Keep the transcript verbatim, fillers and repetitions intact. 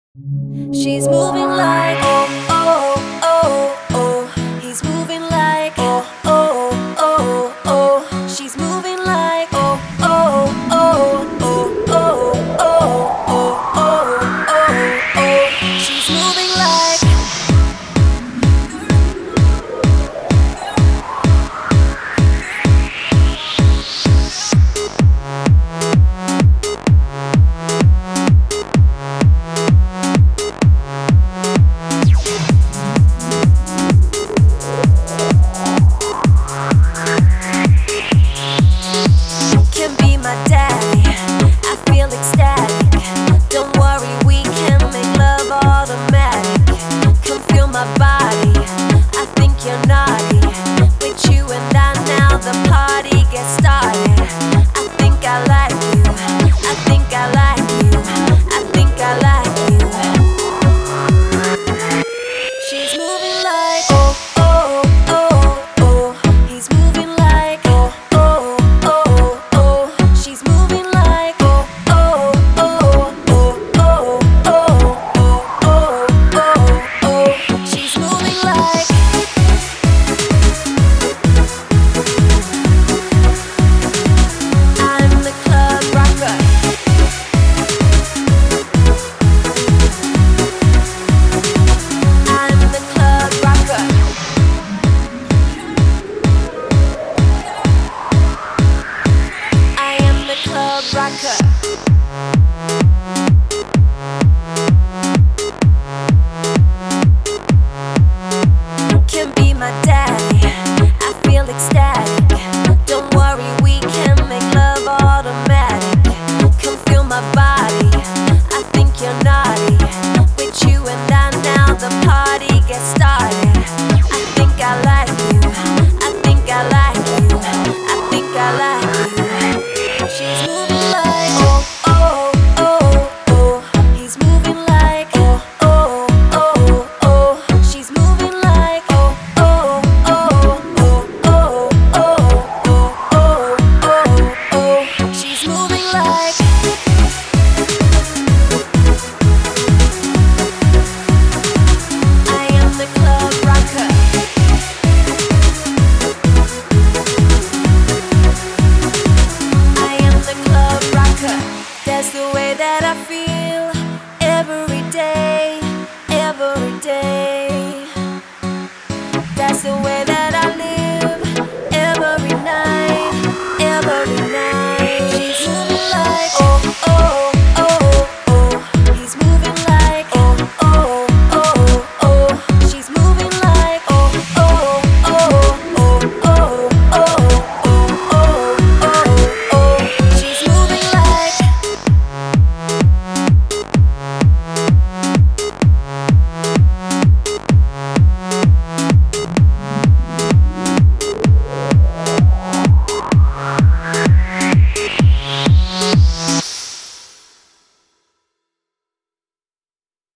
She's moving like oh oh oh oh. He's moving like oh oh oh oh. She's moving like oh oh oh oh oh oh oh oh oh oh. She's moving like. Can be my daddy, I feel ecstatic. Don't worry, we can make love automatic. Come feel my body, I think you're naughty. With you and I now the party gets started. I think I like you, I think I like you, I think I like you. She's moving like oh oh oh oh. He's moving like oh oh oh oh. She's moving like oh oh oh oh oh oh oh oh oh. She's moving like. I'm the club rocker. I'm the club rocker. I am the club rocker. Can be my daddy, I feel ecstatic. Don't worry, we can make love automatic. Come feel my body, I think you're naughty. With you and I now the party gets started. I think I like you, I think I like you, I think I like you. She's moving like oh oh oh oh. He's moving like oh oh oh oh. She's moving like oh oh oh oh oh oh oh oh oh. She's moving like. I am the club rocker. I am the club rocker. That's the way that I feel every day, every day. That's the way that